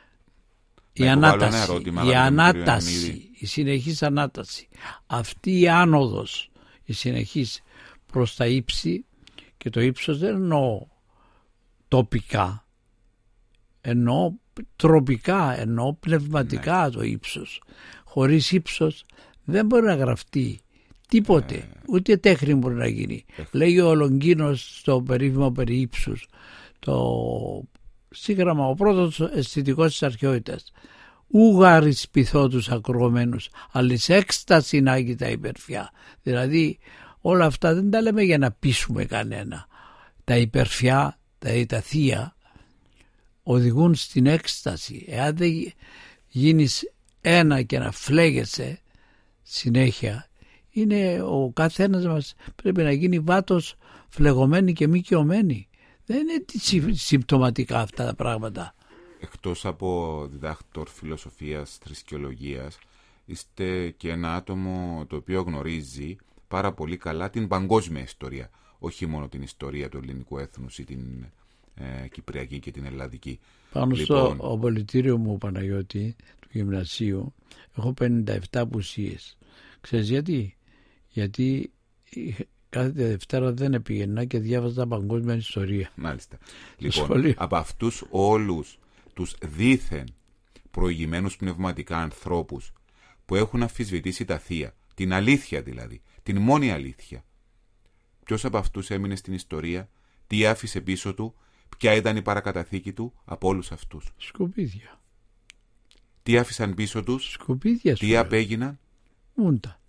Η ανάταση, ερώτημα, η, ανάταση η συνεχής ανάταση, αυτή η άνοδος, η συνεχής προς τα ύψη, και το ύψος δεν εννοώ τοπικά, εννοώ τροπικά, εννοώ πνευματικά ναι. το ύψος. Χωρίς ύψος δεν μπορεί να γραφτεί τίποτε, ναι. ούτε τέχνη μπορεί να γίνει. Ε. Λέγει ο Λονγκίνος στο περίφημο περί ύψους, το σύγγραμμα, ο πρώτος αισθητικός της αρχαιότητας. Ούγαρις πειθώ τους ακροωμένους, αλλης έκσταση να έχει τα υπερφιά. Δηλαδή όλα αυτά δεν τα λέμε για να πείσουμε κανένα. Τα υπερφιά, τα, τα θεία οδηγούν στην έκσταση. Εάν δεν γίνεις ένα και να φλέγεσαι συνέχεια, είναι ο καθένας μας πρέπει να γίνει βάτος φλεγωμένη και μη κοιωμένη. Δεν είναι συμπτωματικά αυτά τα πράγματα. Εκτός από διδάκτορ φιλοσοφίας, θρησκεολογίας, είστε και ένα άτομο το οποίο γνωρίζει πάρα πολύ καλά την παγκόσμια ιστορία. Όχι μόνο την ιστορία του ελληνικού έθνους ή την ε, κυπριακή και την ελλαδική. Πάνω λοιπόν... στο πολιτήριο μου, Παναγιώτη, του γυμνασίου, έχω πενήντα επτά απουσίες. Ξέρεις γιατί? Γιατί κάθε Δευτέρα δεν πήγαινα και διάβαζα παγκόσμια ιστορία. Μάλιστα. Λοιπόν, από αυτούς όλους τους δήθεν προηγημένους πνευματικά ανθρώπους που έχουν αμφισβητήσει τα θεία, την αλήθεια δηλαδή, την μόνη αλήθεια, ποιος από αυτούς έμεινε στην ιστορία, τι άφησε πίσω του, ποια ήταν η παρακαταθήκη του από όλους αυτούς? Σκουπίδια. Τι άφησαν πίσω τους? Σκουπίδια. Τι απέγιναν? Μούντα.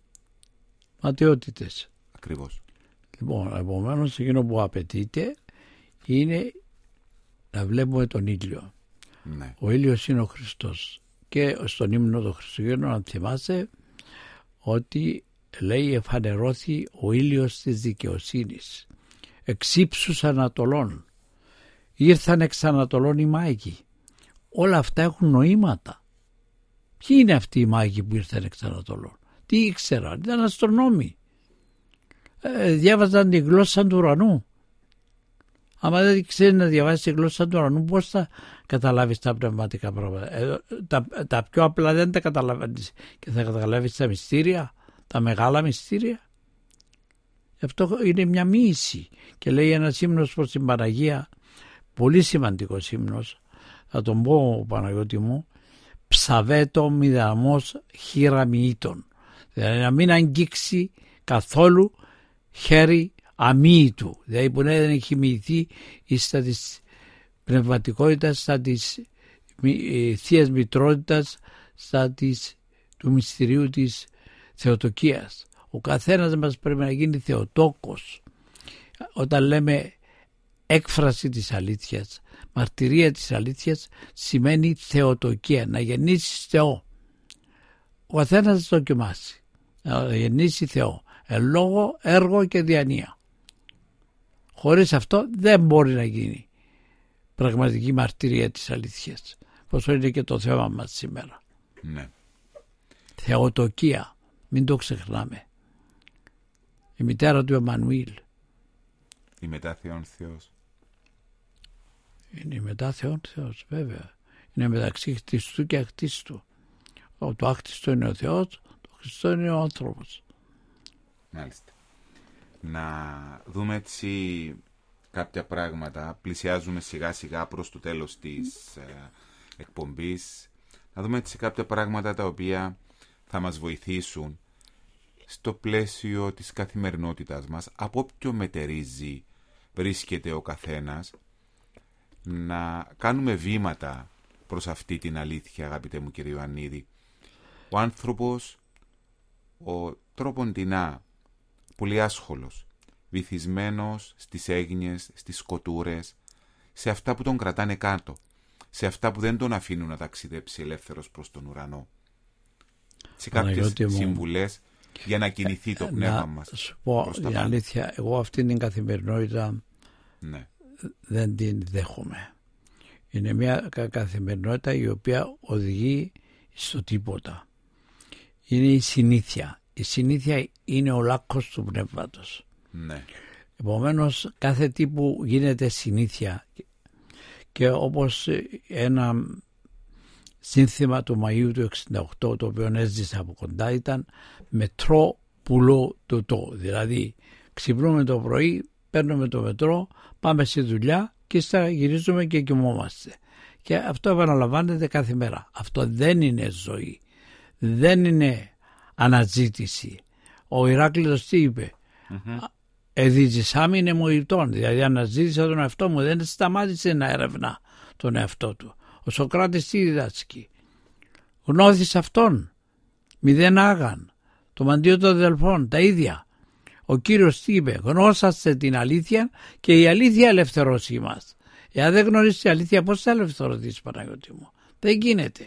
Ματαιότητες. Ακριβώς. Λοιπόν, επομένως εκείνο που απαιτείται είναι να βλέπουμε τον ήλιο. Ναι. Ο ήλιος είναι ο Χριστός. Και στον ύμνο των Χριστουγέννων, αν θυμάσαι, ότι λέει εφανερώθη ο ήλιος της δικαιοσύνης, εξ ύψους Ανατολών. Ήρθαν εξ Ανατολών οι μάγοι. Όλα αυτά έχουν νοήματα. Ποιοι είναι αυτοί οι μάγοι που ήρθαν εξ Ανατολών? Τι ήξεραν? Ήταν αστρονόμοι. Ε, διάβαζαν τη γλώσσα του ουρανού. Άμα δεν ξέρει να διαβάσει τη γλώσσα του ουρανού, πώς θα καταλάβεις τα πνευματικά πράγματα? Ε, τα, τα πιο απλά δεν τα καταλαβαίνεις και θα καταλάβεις τα μυστήρια, τα μεγάλα μυστήρια. Αυτό είναι μια μοίηση. Και λέει ένας ύμνος προς την Παναγία, πολύ σημαντικός ύμνος, θα τον πω, Παναγιώτη μου, ψαβέτο μηδαμός χειραμιήτων. Δηλαδή να μην αγγίξει καθόλου χέρι αμύητου, δηλαδή που δεν έχει μοιηθεί στα της πνευματικότητας, στα της ε, θείας μητρότητας, στα της του μυστηρίου της Θεοτοκίας. Ο καθένας μας πρέπει να γίνει Θεοτόκος. Όταν λέμε έκφραση της αλήθειας, μαρτυρία της αλήθειας, σημαίνει Θεοτοκία, να γεννήσεις Θεό. Ο καθένας θα δοκιμάσει να γεννήσει Θεό, εν λόγω, έργο και διανία. Χωρίς αυτό δεν μπορεί να γίνει πραγματική μαρτυρία της αλήθειας, πόσο είναι και το θέμα μας σήμερα. Ναι. Θεοτοκία, μην το ξεχνάμε. Η μητέρα του Εμμανουήλ. Η μετά Θεόν Θεός. Είναι η μετά Θεόν Θεός, βέβαια. Είναι μεταξύ χτιστού και αχτίστου. Το άχτιστο είναι ο Θεός, το Χριστό είναι ο άνθρωπος. Μάλιστα. Να δούμε έτσι κάποια πράγματα. Πλησιάζουμε σιγά σιγά προς το τέλος της ε, εκπομπής. Να δούμε έτσι κάποια πράγματα τα οποία θα μας βοηθήσουν στο πλαίσιο της καθημερινότητας μας, από όποιο μετερίζει βρίσκεται ο καθένας, να κάνουμε βήματα προς αυτή την αλήθεια, αγαπητέ μου κύριε Ιωαννίδη. Ο άνθρωπος, ο τρόποντινά, πολύ άσχολος, βυθισμένος στις έγνοιες, στις σκοτούρες, σε αυτά που τον κρατάνε κάτω, σε αυτά που δεν τον αφήνουν να ταξιδέψει ελεύθερος προς τον ουρανό. Σε κάποιες συμβουλές για να κινηθεί το πνεύμα να μας. Σου πω η αλήθεια, εγώ αυτή την καθημερινότητα ναι. δεν την δέχομαι. Είναι μια καθημερινότητα η οποία οδηγεί στο τίποτα. Είναι η συνήθεια. Η συνήθεια είναι ο λάκκος του πνεύματος. Ναι. Επομένως κάθε τι που γίνεται συνήθεια, και όπως ένα σύνθημα του Μαΐου του εξήντα οκτώ, το οποίο έζησα από κοντά, ήταν μετρό πουλό τοτό. Δηλαδή ξυπνούμε το πρωί, παίρνουμε το μετρό, πάμε στη δουλειά και ύστερα γυρίζουμε και κοιμόμαστε. Και αυτό επαναλαμβάνεται κάθε μέρα. Αυτό δεν είναι ζωή. Δεν είναι αναζήτηση. Ο Ηράκλειτος τι είπε? Mm-hmm. Εδίζησάμι είναι μοητών. Δηλαδή αναζήτησα τον εαυτό μου. Δεν σταμάτησε να έρευνα τον εαυτό του. Ο Σοκράτης τι διδάσκει? Γνώθης αυτόν. Μηδέν άγαν. Το μαντίο των αδελφών. Τα ίδια. Ο Κύριος τι είπε? Γνώσαστε την αλήθεια και η αλήθεια ελευθερώσει μας. Εάν δεν γνωρίσεις την αλήθεια, πώς θα ελευθερωθείς, Παναγιώτη μου? Δεν γίνεται.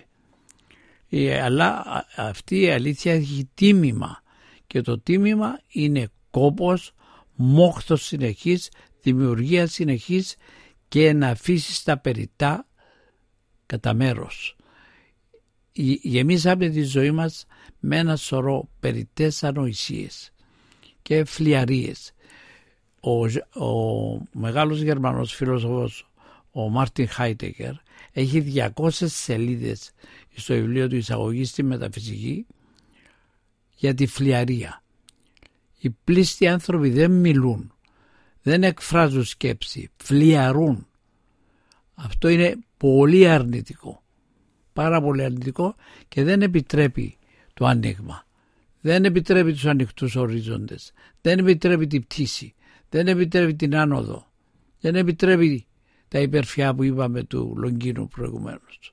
Αλλά αυτή η αλήθεια έχει τίμημα. Και το τίμημα είναι κόπος, μόχθος συνεχής, δημιουργία συνεχής και να αφήσεις τα περιττά κατά μέρος. Γεμίσαμε τη ζωή μας με ένα σωρό περιττές ανοησίες και φλιαρίες. Ο, ο μεγάλος Γερμανός φιλόσοφος ο Μάρτιν Χάιντεγκερ έχει διακόσιες σελίδες στο βιβλίο του «Εισαγωγή στη Μεταφυσική» για τη φλιαρία. Οι πλήστοι άνθρωποι δεν μιλούν, δεν εκφράζουν σκέψη, φλιαρούν. Αυτό είναι πολύ αρνητικό, πάρα πολύ αρνητικό, και δεν επιτρέπει το άνοιγμα. Δεν επιτρέπει τους ανοιχτούς ορίζοντες, δεν επιτρέπει την πτήση, δεν επιτρέπει την άνοδο, δεν επιτρέπει τα υπερφιά που είπαμε του Λονγκίνου προηγουμένως.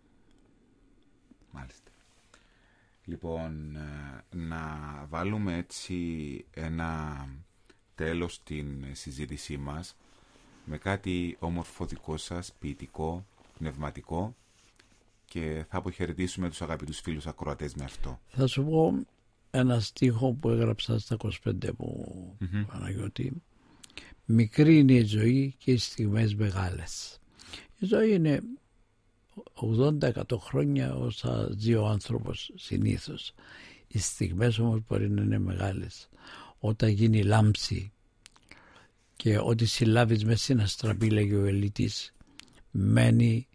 Μάλιστα. Λοιπόν, να βάλουμε έτσι ένα τέλος στην συζήτησή μας, με κάτι όμορφο δικό σας, ποιητικό, πνευματικό, και θα αποχαιρετήσουμε τους αγαπητούς φίλους ακροατές με αυτό. Θα σου πω ένα στίχο που έγραψα στα είκοσι πέντε μου, mm-hmm. Παναγιώτη. Μικρή είναι η ζωή και οι στιγμές μεγάλες. Η ζωή είναι ογδόντα με εκατό χρόνια όσα ζει ο άνθρωπος συνήθως. Οι στιγμές όμως μπορεί να είναι μεγάλες. Όταν γίνει λάμψη και ό,τι συλλάβεις μέσα στην αστραπή, λέγει ο Ελίτης, μένει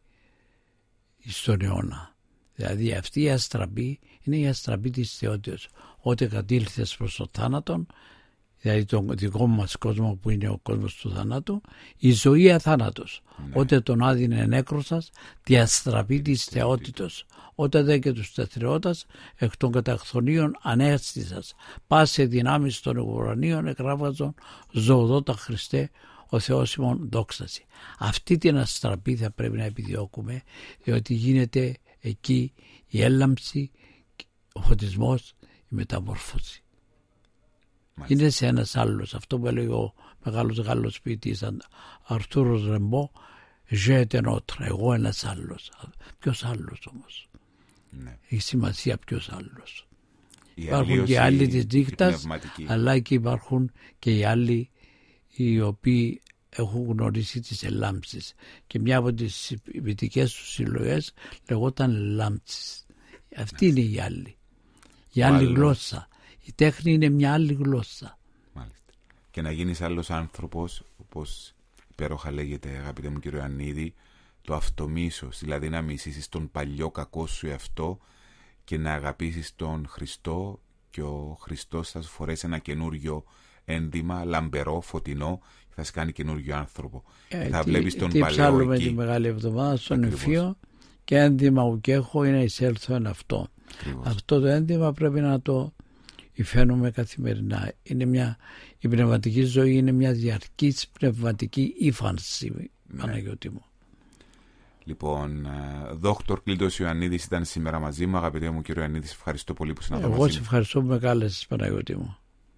στον αιώνα. Δηλαδή αυτή η αστραπή είναι η αστραπή της θεότητας. Ό,τι κατήλθες προς το θάνατον, δηλαδή τον δικό μας κόσμο που είναι ο κόσμος του θανάτου, η ζωή αθάνατος. Ναι. Ότε τον άδεινε νέκρωσας, τη αστραπή της θεότητος. Ότε δε και τους τεθριώτας, εκ των καταχθονίων ανέστησας. Πάσε δυνάμεις των ουρανίων εκράβαζον, ζωοδότα Χριστέ, ο Θεός ημών δόξαση. Αυτή την αστραπή θα πρέπει να επιδιώκουμε, διότι γίνεται εκεί η έλαμψη, ο φωτισμός, η μεταμόρφωση. Μάλιστα. Είναι σε ένας άλλος, αυτό που έλεγε ο μεγάλος Γάλλος ποιητής Αρθούρος Ρεμπό, «Je te notre», εγώ ένας άλλος. Ποιος άλλος όμως? Ναι. Έχει σημασία ποιος άλλος. Η υπάρχουν και άλλοι της νύχτας, αλλά και υπάρχουν και οι άλλοι οι οποίοι έχουν γνωρίσει τις ελάμψεις. Και μια από τις ποιητικές τους συλλογές λεγόταν Λάμψεις. Αυτή ναι. είναι η άλλη. Η άλλη άλλος. Γλώσσα. Η τέχνη είναι μια άλλη γλώσσα. Μάλιστα. Και να γίνεις άλλος άνθρωπος, όπως υπέροχα λέγεται, αγαπητέ μου κύριο Ιωαννίδη, το αυτομίσος, δηλαδή να μισήσεις τον παλιό κακό σου εαυτό και να αγαπήσεις τον Χριστό, και ο Χριστός θα σου φορέσει ένα καινούριο ένδυμα, λαμπερό, φωτεινό, και θα σε κάνει καινούριο άνθρωπο. Ε, θα τι, βλέπεις τον παλαιό εκεί. Τι με τη Μεγάλη Εβδομάδα στον Εφείο, και ένδυμα ουκ έχω είναι εισέλθω εν αυτό. Ακριβώς. Αυτό το ένδυμα πρέπει να το υφαίνουμε καθημερινά. Είναι μια, η πνευματική ζωή είναι μια διαρκής πνευματική ύφανση, ναι. Παναγιώτη μου. Λοιπόν, δόκτωρ Κλήτος Ιωαννίδης ήταν σήμερα μαζί μου. Αγαπητέ μου κύριο Ιωαννίδη, ευχαριστώ πολύ που ήσασταν μαζί μου. Εγώ σε ευχαριστώ που με κάλεσες, Παναγιώτη μου.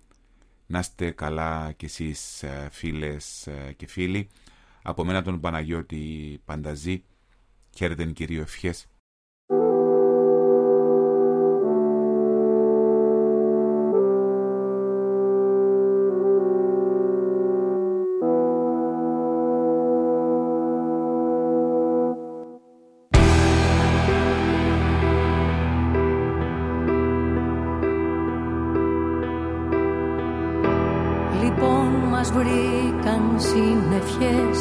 Να είστε καλά κι εσείς, φίλες και φίλοι. Από μένα τον Παναγιώτη Πανταζή. Χαίρετε κύριο, ευχές. Βρήκαν συννεφιές,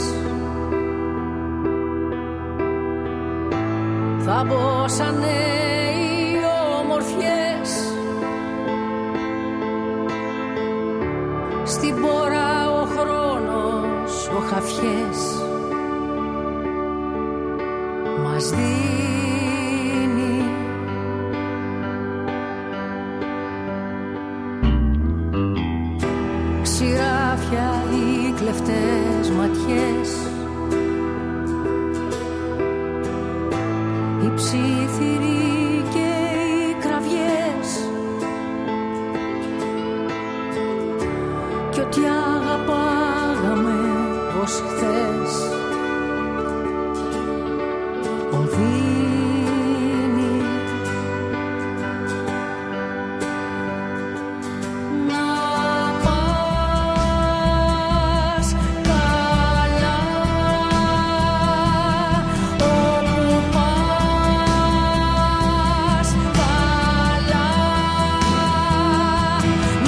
θα μπόσανε οι όμορφιες στην πόρα ο χρόνος, ο χαφιές μας δίνει ξηράφια οι κλεφτές ματιές, οι ψήθυροι και οι κραυγές, κι ό,τι αγαπάγαμε ως χθες οδύνει.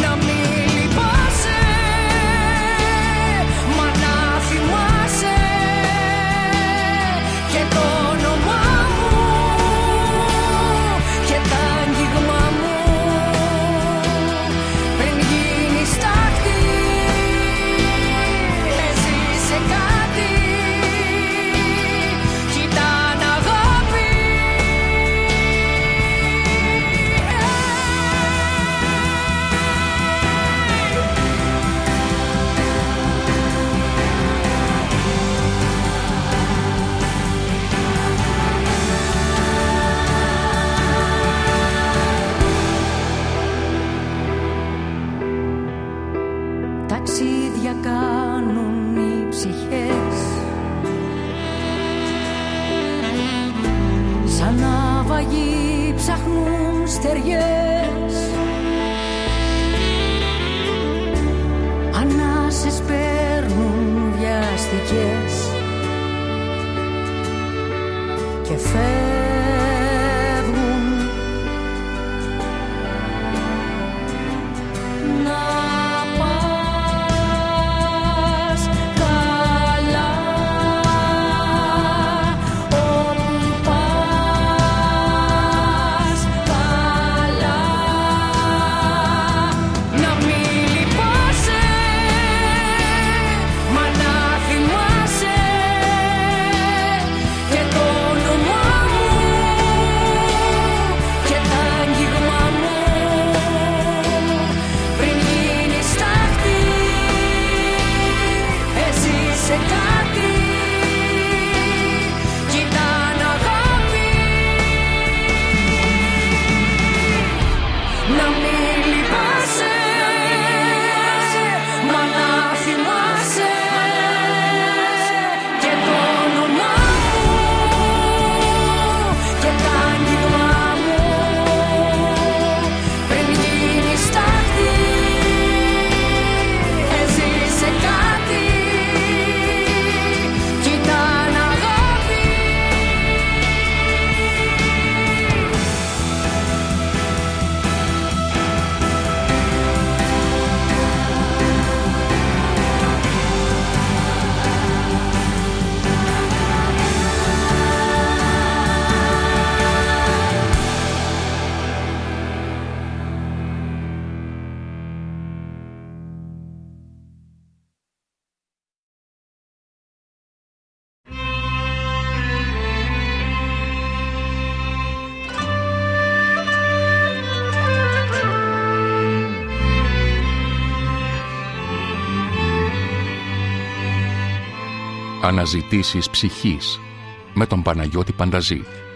Μα να θυμάσαι πάγοι ψάχνουν στεριές, ανάσες παίρνουν βιαστικές και φεύγουν. Αναζητήσεις ψυχής με τον Παναγιώτη Πανταζή.